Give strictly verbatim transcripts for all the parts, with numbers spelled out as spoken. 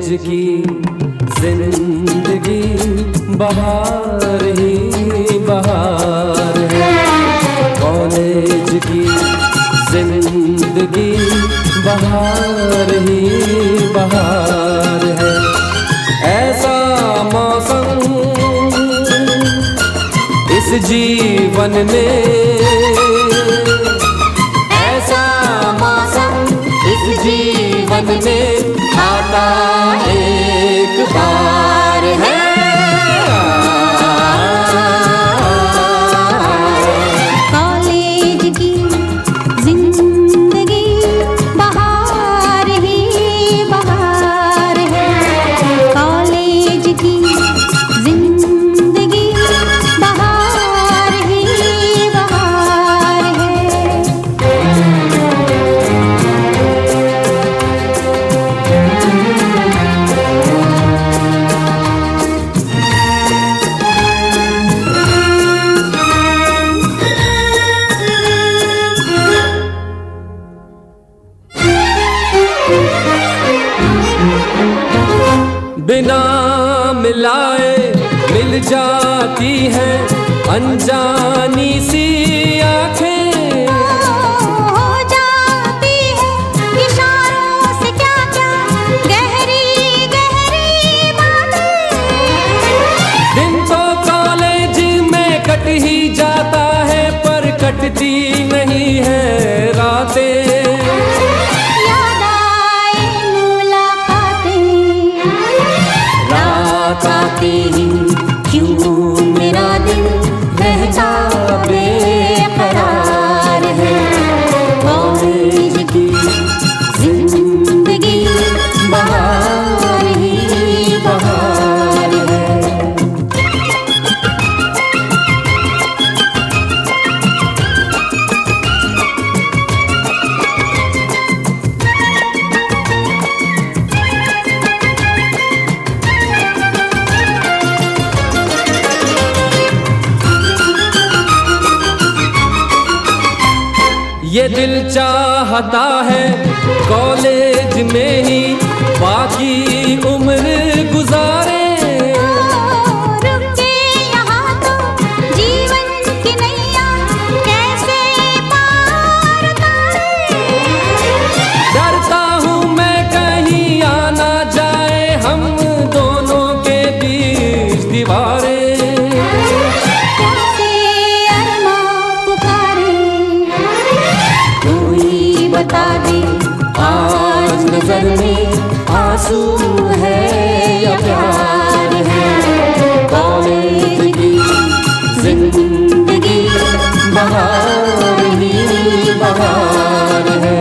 की जिंदगी बहार ही बहार है। कॉलेज की जिंदगी बहार ही बहार है। ऐसा मौसम इस जीवन में, ऐसा मौसम इस जीवन में आता एक बार है। कॉलेज की जिंदगी बहार ही बहार है। कॉलेज की जिंदगी बहार ही बहार है। बिना मिलाए मिल जाती हैं अनजानी सी आंखें। हो जाती है इशारों से क्या क्या गहरी गहरी बातें। दिन तो कॉलेज में कट ही जाता है पर कटती नहीं है रातें। आती ही क्यों मेरा दिल रहता बेकरार है। कॉलेज की जिंदगी बहार ही बहार है। ये दिल चाहता है कॉलेज में ही बाकी उम्र गुजारे। रुके यहाँ तो जीवन की नैया कैसे पार उतारे। डरता हूँ मैं कहीं आना जाए हम दोनों के बीच दीवारें। बता दे आज नजर में आंसू है या प्यार है। कॉलेज की जिंदगी बहार ही बहार है।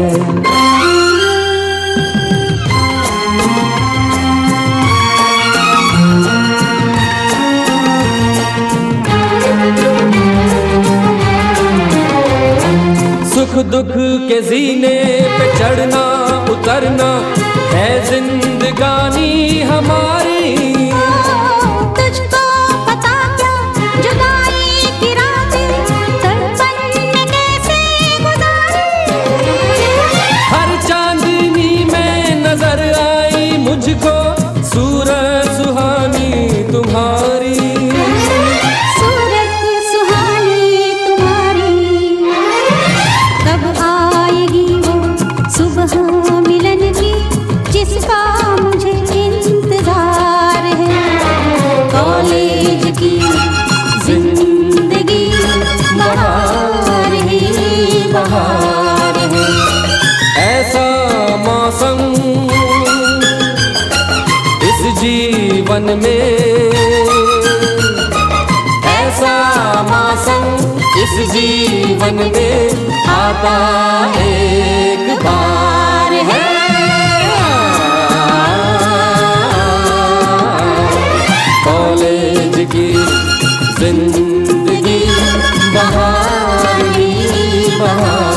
सुख दुख के जीने पे चढ़ना उतरना है जिंदगानी हमारी। तुझको पता क्या जुदाई की रातें तड़पन में कैसे गुजारी। हर चांदनी में नजर आई मुझको सूरत सुहानी तुम्हारी। मिलन की जिसका मुझे इंतजार है। कॉलेज की जिंदगी बहार ही बहार है। ऐसा मौसम इस जीवन में, ऐसा मौसम इस जीवन में आता एक बार है। कॉलेज की जिंदगी बहार ही बहार।